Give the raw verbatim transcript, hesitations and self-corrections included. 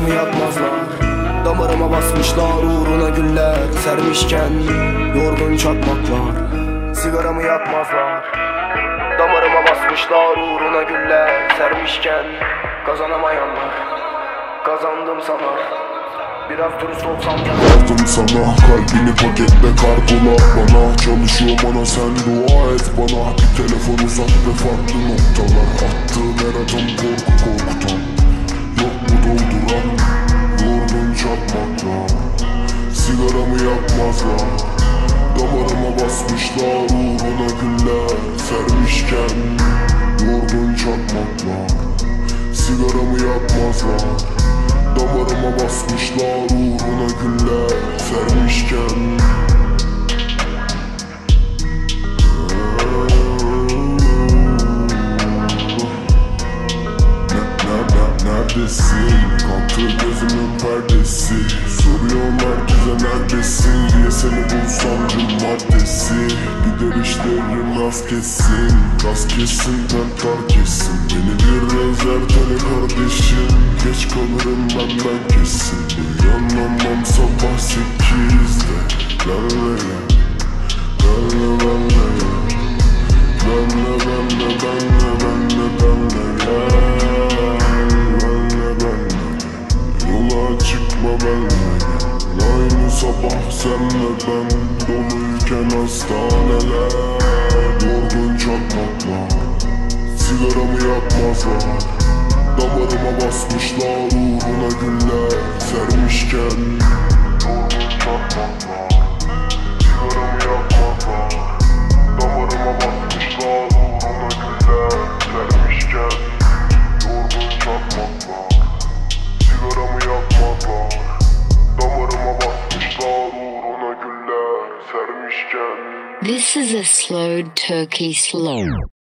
Sigaramı yakmazlar, damarıma basmışlar, uğruna güller sermişken yorgun çakmaklar. Sigaramı yakmazlar, damarıma basmışlar, uğruna güller sermişken kazanamayanlar. Kazandım sanar, biraz dürüst olsam ya. Yazdım sana kalbini paketle kargola bana. Çalışıyor bana, sen dua et bana. Bir telefon uzak ve farklı noktalar. Attığım her adım korku korkutan. Yok mu dolduran yorgun çakmakla. Sigaramı yakmazlar, damarıma basmışlar, uğruna güller sermişken yorgun çakmakla. Sigaramı yakmazlar, damarıma basmışlar, uğruna güller sermişken. Neredesin? Kalktı gözümün perdesi. Soruyorlar bize neredesin diye, seni bulsam cumartesi. Gider işlerim rast kessin, rast kessin, tentar kessin. Beni biraz ertele kardeşim, geç kalırım benden kesin. Uyanamam sabah sekizde. Benle benle benle benle benle benle benle benle gel. Benle benle yola çıkma benle. Aynı sabah senle ben doluyken hastaneler yorgun çakmakla. Sigaramı yakmazlar, damarıma basmışlar, uğruna güller sermişken yorgun çakmakla. Sigaramı yakmazlar, damarıma basmışlar, uğruna güller sermişken yorgun çakmakla. Sigaramı yakmazlar, damarıma basmışlar, uğruna güller sermişken. This is a slowed turkey slow.